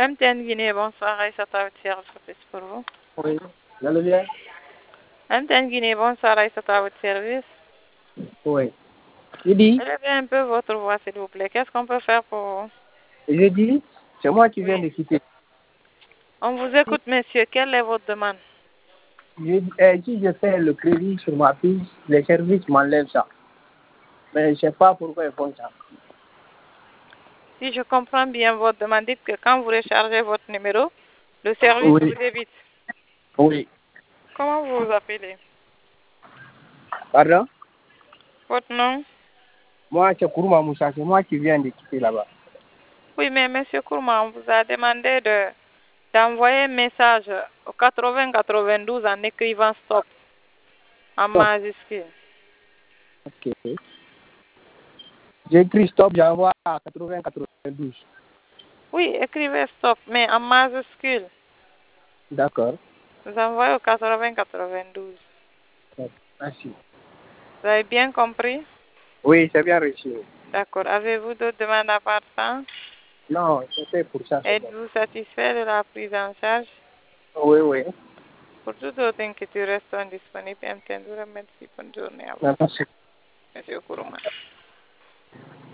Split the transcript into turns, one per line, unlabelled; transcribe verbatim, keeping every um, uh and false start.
M T N Guinée, bonsoir, Aïssata Ouattara, votre service pour vous.
Oui, vous allez bien?
M T N Guinée, bonsoir, Aïssata à votre service.
Oui. Je dis,
Élevez un peu votre voix, s'il vous plaît. Qu'est-ce qu'on peut faire pour vous?
je dis, c'est moi qui viens
Oui.
de quitter.
On vous écoute, monsieur. Quelle est votre demande?
Je, euh, si je fais le crédit sur ma fille, les services m'enlèvent ça. Mais je ne sais pas pourquoi ils font ça.
Si je comprends bien votre demande, dites que quand vous rechargez votre numéro, le service
Oui.
vous débite.
Oui.
Comment vous vous appelez?
Pardon?
Votre nom?
Moi, c'est Kourouma Moussa, c'est moi qui viens de quitter là-bas.
Oui, mais monsieur Kourma, on vous a demandé de d'envoyer un message au quatre-vingts quatre-vingt-douze en écrivant stop en
Stop.
majuscule.
Ok. J'écris stop, j'envoie à quatre-vingts quatre-vingt-douze.
Oui, écrivez stop, mais en majuscule.
D'accord.
Vous envoyez au quatre-vingts quatre-vingt-douze.
Merci.
Vous avez bien compris?
Oui, c'est bien reçu.
D'accord. Avez-vous d'autres demandes à part ça?
Non, c'était pour ça. C'est bon.
Êtes-vous satisfait de la prise en charge?
Oui, oui.
Pour toute autre inquiétude, restons disponibles. M T N vous remercie. Bonne journée à vous,
Merci.
monsieur Kourouma.